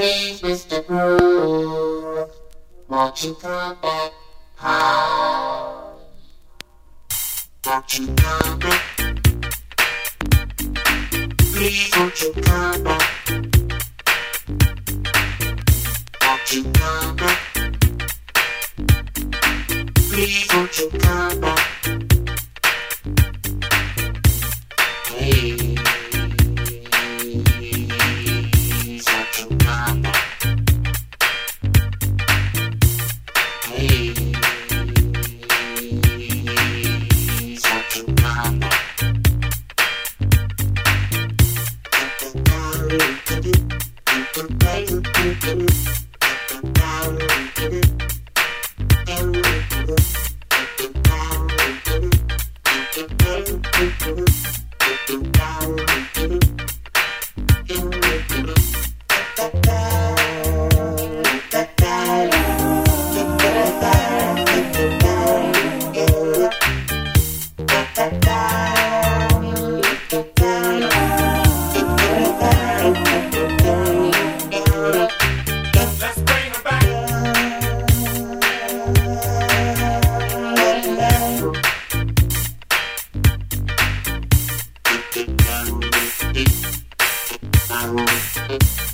Please, Mr. Groove, won't you come back home? Won't you come back? Please, won't you come back? Won't you come back? Please, won't you come back? Please, won't you come back? Please, won't you come back? Thank you.